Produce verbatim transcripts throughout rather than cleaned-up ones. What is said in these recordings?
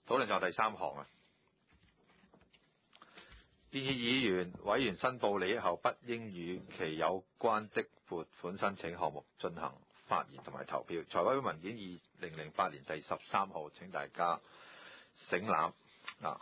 討論就第三項啊。建議議員委員申報利益後，不應與其有關的撥款申請項目進行發言同埋投票。財委會文件二零零八年第十三號，請大家省覽啊。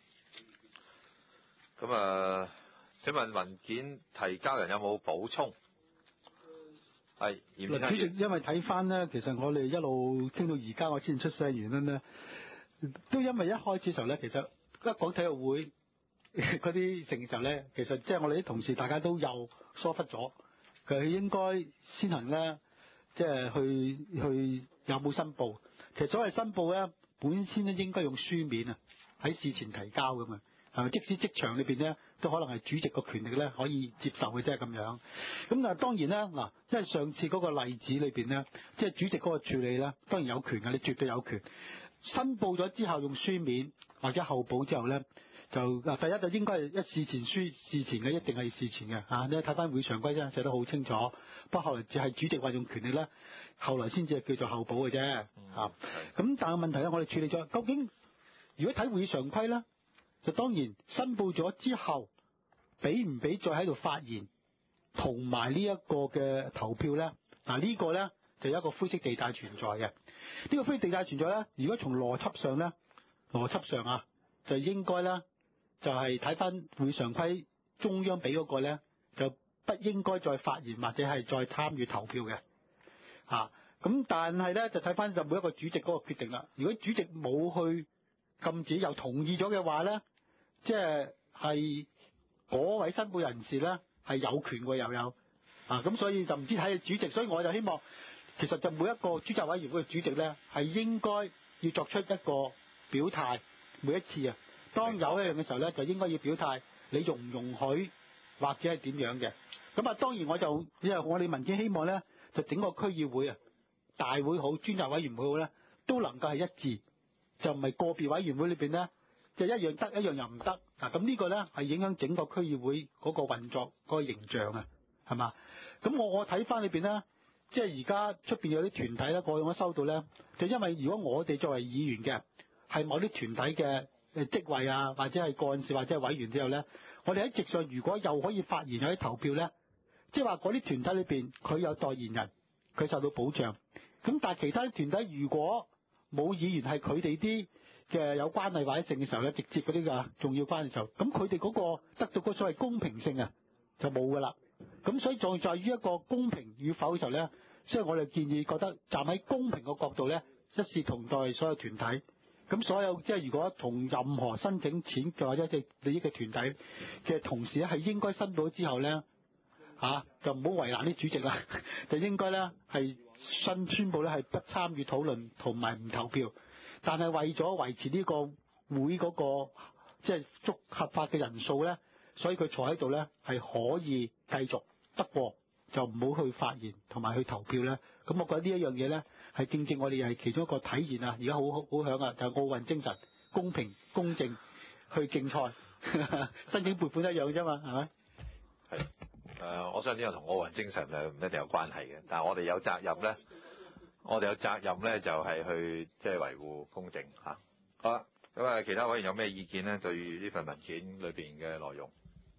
咁啊，請問文件提交人有冇補充？係， 嗱，主席，因為睇翻呢，其實我哋一路傾到而家，我先出聲原因呢，都因為一開始時候呢，其實一講體育會嗰啲成時候呢，其實即係我哋啲同事大家都有疏忽咗，佢應該先行呢，即係去去有冇申報。其實所謂申報呢，本先咧應該用書面啊，喺事前提交噶嘛。係咪？即使職場裏邊咧，都可能係主席個權力咧可以接受嘅啫咁樣。咁但係當然咧，嗱，即係上次嗰個例子裏邊咧，即係主席嗰個處理咧，當然有權嘅，你絕對有權。申報咗之後用書面或者後補之後咧，就嗱第一就應該係一事前書事前嘅，一定係事前嘅嚇、啊。你睇翻會常規啫，寫得好清楚。不過後來只係主席運用權力咧，後來先至係叫做後補嘅啫嚇。咁、 嗯啊、但係問題咧，我哋處理咗，究竟如果睇會常規咧？就當然申報咗之後，俾唔俾再喺度發言，同埋呢一個嘅投票咧？嗱、這、呢個咧就有一個灰色地帶存在嘅。呢、這個灰色地帶存在咧，如果從邏輯上咧，邏輯上啊，就應該咧就係睇翻會常規中央俾嗰個咧，就不應該再發言或者係再參與投票嘅。嚇、啊，咁但係咧就睇翻就每一個主席嗰個決定啦。如果主席冇去禁止又同意咗嘅話咧，即係係嗰位申報人士咧係有權嘅又有啊，咁所以就唔知睇主席，所以我就希望其實就每一個專責委員會嘅主席咧係應該要作出一個表態，每一次啊，當有一樣嘅時候咧就應該要表態，你容唔容許或者係點樣嘅。咁啊當然我就因為我哋民建希望咧就整個區議會啊大會好專責委員會好咧都能夠係一致，就唔係個別委員會裏邊咧。就一樣得，一樣又唔得。嗱，咁呢個咧係影響整個區議會嗰個運作嗰個形象啊，係嘛？咁我我睇翻裏邊咧，即係而家出邊有啲團體咧，過去我收到咧，就因為如果我哋作為議員嘅，係某啲團體嘅誒職位啊，或者係幹事或者係委員之後咧，我哋喺席上如果又可以發言，有啲投票咧，即係話嗰啲團體裏邊佢有代言人，佢受到保障。咁但係其他啲團體如果冇議員係佢哋啲嘅有關係或者性嘅時候咧，直接嗰啲嘅重要關係嘅時候，咁佢哋嗰個得到嗰所謂公平性啊，就冇噶啦。咁所以在在於一個公平與否嘅時候咧，所以我哋建議覺得站喺公平嘅角度咧，一視同待所有團體。咁所有即係如果同任何申請錢或者嘅利益嘅團體嘅同事咧，係應該申報之後咧嚇、啊，就唔好為難啲主席啦，就應該咧係宣宣佈咧係不參與討論同埋唔投票。但係為咗維持呢個會嗰個即係足合法嘅人數咧，所以佢坐喺度咧係可以繼續，不過就唔好去發言同埋去投票咧。咁我覺得呢一樣嘢咧係正正我哋係其中一個體現啊！而家好好好響啊，就係奧運精神，公平公正去競賽，申請撥款一樣啫嘛，係咪？ 係誒、呃，我相信呢個同奧運精神誒唔一定有關係嘅，但係我哋有責任咧。我哋有責任咧，就係去即係維護公正嚇。好啦，咁啊，其他委員有咩意見咧？對呢份文件裏邊嘅內容，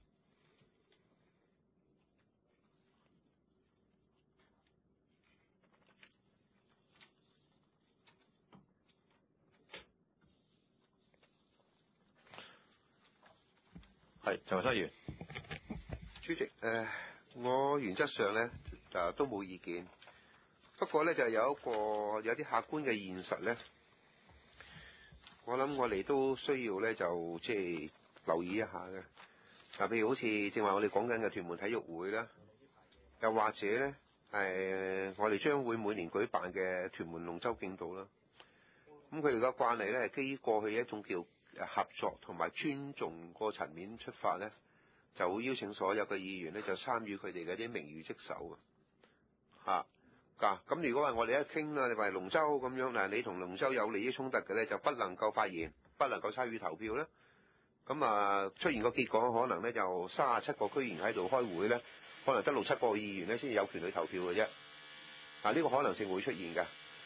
係陳文生議員。 主席，誒、呃，我原則上咧就都冇意見。不過咧就有一個有啲客觀嘅現實咧，我諗我哋都需要咧就即係留意一下嘅。嗱，譬如好似正話我哋講緊嘅屯門體育會啦，又或者咧誒、呃、我哋將會每年舉辦嘅屯門龍舟競渡啦。咁佢哋嘅慣例咧係基於過去一種叫合作同埋尊重個層面出發咧，就會邀請所有嘅議員咧就參與佢哋嘅啲名譽職守嘅嚇。咁、啊、如果話我哋一傾啦，你話龍舟咁樣嗱，你同龍舟有利益衝突嘅咧，就不能夠發言，不能夠參與投票咧。咁啊，出現個結果可能咧就三十七個區議員喺度開會咧，可能得六七個議員咧先至有權去投票嘅啫。嗱、啊，呢、這個可能性會出現嘅。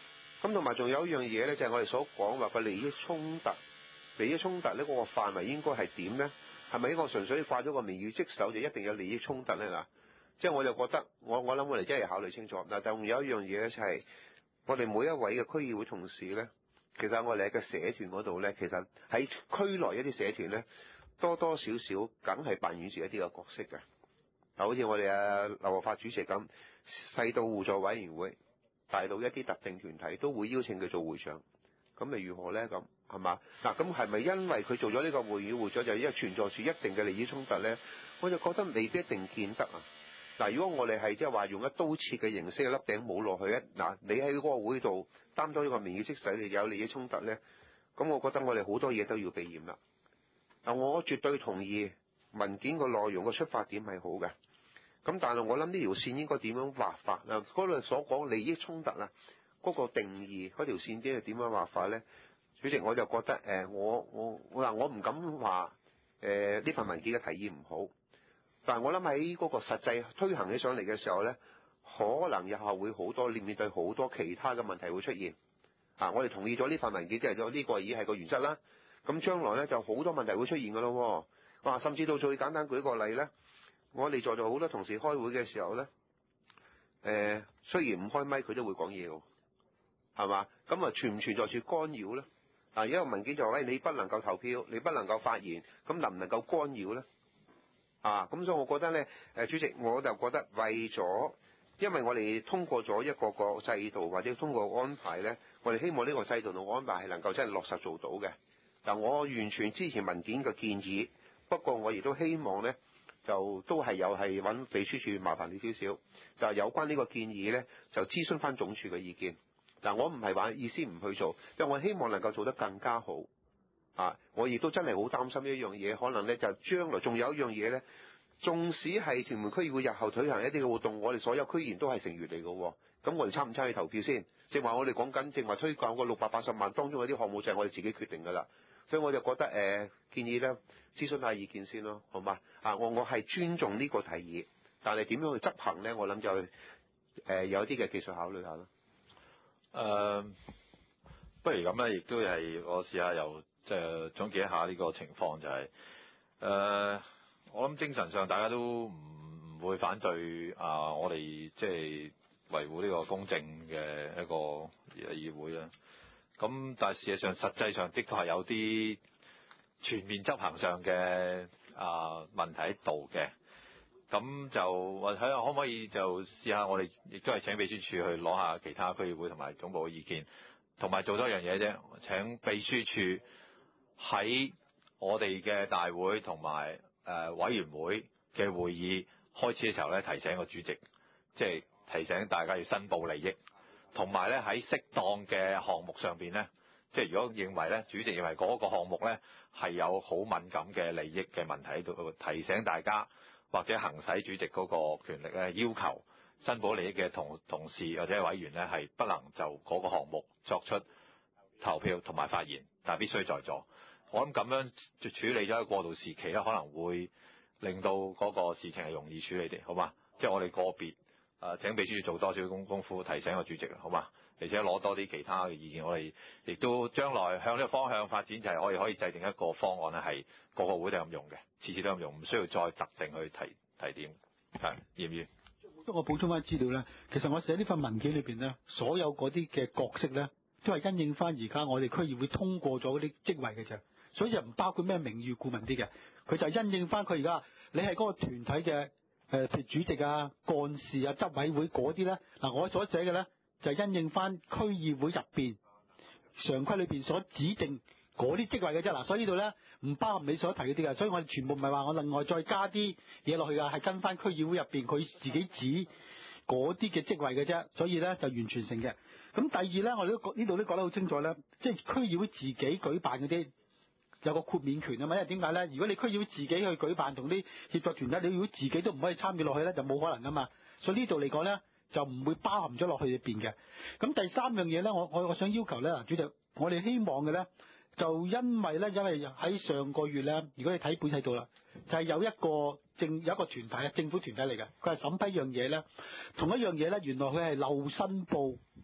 咁同埋仲有一樣嘢咧，就係我哋所講話個利益衝突，利益衝突咧嗰個範圍應該係點咧？係咪呢個純粹掛咗個名譽職守就一定有利益衝突咧？嗱，即係我就覺得我我諗我哋真係考慮清楚。嗱，但仲有一樣嘢咧，就係我哋每一位嘅區議會同事咧，其實我哋喺個社團嗰度咧，其實喺區內一啲社團咧，多多少少梗係扮演住一啲嘅角色嘅。嗱，好似我哋啊劉學發主席咁，細到互助委員會，大到一啲特定團體都會邀請佢做會長。咁咪如何咧？咁係嘛？嗱，咁係咪因為佢做咗呢個會議會長，就因為存在住一定嘅利益衝突咧？我就覺得未必一定見得啊！嗱，如果我哋係即係話用一刀切嘅形式，一粒頂帽落去咧，嗱，你喺嗰個會度擔當呢個名譽職使，你有利益衝突咧，咁我覺得我哋好多嘢都要避嫌啦。嗱，我絕對同意文件個內容個出發點係好嘅，咁但係我諗呢條線應該點樣畫法啊？嗰度所講利益衝突啊！嗰個定義嗰條線啲係點樣畫法咧？主席，我就覺得誒、呃，我我我嗱，我唔敢話誒呢份文件嘅提議唔好，但係我諗喺嗰個實際推行起上嚟嘅時候咧，可能日後會好多面面對好多其他嘅問題會出現。啊，我哋同意咗呢份文件，即係咗呢個已經係個原則啦。咁將來咧就好多問題會出現㗎咯。哇，甚至到最簡單舉個例咧，我哋在座好多同事開會嘅時候咧，誒、呃、雖然唔開咪，佢都會講嘢㗎。係嘛？咁啊存唔存在住干擾咧？啊，而家個文件就話：喂，你不能夠投票，你不能夠發言，咁能唔能夠干擾咧？啊，咁所以我覺得咧，誒主席，我就覺得為咗，因為我哋通過咗一個個制度或者通過安排咧，我哋希望呢個制度同安排係能夠真係落實做到嘅。嗱，我完全支持文件嘅建議，不過我亦都希望咧，就都係有係揾秘書處麻煩你少少，就係有關呢個建議咧，就諮詢翻總署嘅意見。嗱，我唔係話意思唔去做，因為我希望能夠做得更加好。啊，我亦都真係好擔心呢一樣嘢，可能咧就將來仲有一樣嘢咧，縱使係屯門區議會日後推行一啲嘅活動，我哋所有區議員都係成員嚟嘅，咁我哋參唔參與投票先？正話我哋講緊，正話推廣個六百八十萬當中有啲項目就係我哋自己決定㗎啦，所以我就覺得誒、呃、建議咧諮詢下意見先咯，好嘛？啊，我我係尊重呢個提議，但係點樣去執行咧？我諗就誒、呃、有啲嘅技術考慮下咯。 誒、呃，不如咁咧，亦都係我試下又即係總結一下呢個情況，就係、是、誒、呃，我諗精神上大家都唔唔會反對啊，我哋即係維護呢個公正嘅一個議會啦。咁但係事實上實際上的確係有啲全面執行上嘅啊問題喺度嘅。咁就或睇下可唔可以就試下，我哋亦都係請秘書處去攞下其他區議會同埋總部嘅意見，同埋做多一樣嘢啫。請秘書處喺我哋嘅大會同埋誒委員會嘅會議開始嘅時候咧，提醒個主席，即係提醒大家要申報利益，同埋咧喺適當嘅項目上邊咧，即係如果認為咧主席認為嗰個項目咧係有好敏感嘅利益嘅問題喺度，提醒大家。或者行使主席嗰個權力咧，要求申報利益嘅同同事或者委員咧，係不能就嗰個項目作出投票同埋發言，但係必須在座。我諗咁樣就處理咗一個過渡時期咧，可能會令到嗰個事情係容易處理啲，好嘛？即係我哋個別誒請秘書做多少功功夫提醒個主席，好嘛？而且攞多啲其他嘅意見，我哋亦都將來向呢個方向發展，就係我哋可以制定一個方案咧，係個個會都咁用嘅，次次都咁用，唔需要再特定去提提點，係要唔要？ 我補充翻資料咧，其實我寫呢份文件裏邊咧，所有嗰啲嘅角色咧，都係因應翻而家我哋區議會通過咗嗰啲職位嘅啫，所以就唔包括咩名譽顧問啲嘅，佢就係因應翻佢而家你係嗰個團體嘅誒，譬如主席啊、幹事啊、執委會嗰啲咧，嗱我所寫嘅咧。就係因應翻區議會入邊常規裏邊所指定嗰啲職位嘅啫，嗱，所以呢度咧唔包含你所提嗰啲嘅，所以我哋全部唔係話我另外再加啲嘢落去㗎，係跟翻區議會入邊佢自己指嗰啲嘅職位嘅啫，所以咧就完全性嘅。咁第二咧，我哋都呢度都講得好清楚咧，即係區議會自己舉辦嗰啲有個豁免權啊嘛，因為點解咧？如果你區議會自己去舉辦同啲協作團體，你如果自己都唔可以參與落去咧，就冇可能噶嘛，所以呢度嚟講咧。就唔會包含咗落去入邊嘅。咁第三樣嘢咧，我我我想要求咧，嗱，主席，我哋希望嘅咧，就因為咧，因為喺上個月咧，如果你睇本世度啦，就係、是、有一個政有一個團體啊，政府團體嚟嘅，佢係審批一樣嘢咧，同一樣嘢咧，原來佢係漏申報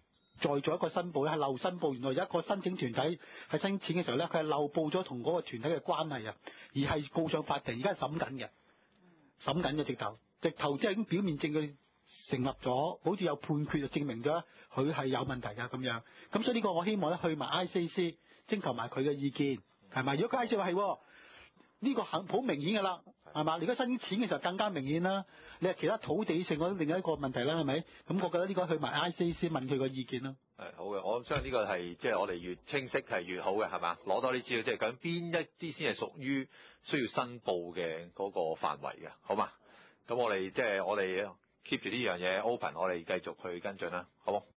再做一個申報咧，係漏申報。原來有一個申請團體喺申請嘅時候咧，佢係漏報咗同嗰個團體嘅關係啊，而係告上法庭，而家係審緊嘅，審緊嘅直頭，直頭即係已經表面證據成立咗，好似有判決就證明咗佢係有問題㗎咁樣。咁所以呢個我希望咧去埋 I C C 徵求埋佢嘅意見，係咪？如果佢 I C C 話係呢個肯好明顯㗎啦，係嘛？你而家申請錢嘅時候更加明顯啦。你係其他土地性嗰另一個問題啦，係咪？咁我覺得呢個去埋 I C C 問佢個意見啦。 係好嘅，我相信呢個係即係我哋越清晰係越好嘅，係嘛？攞多啲資料，即係究竟邊一啲先係屬於需要申報嘅嗰個範圍嘅，好嘛？咁我哋即係我哋 keep 住呢樣嘢 open，我哋繼續去跟進啦，好冇？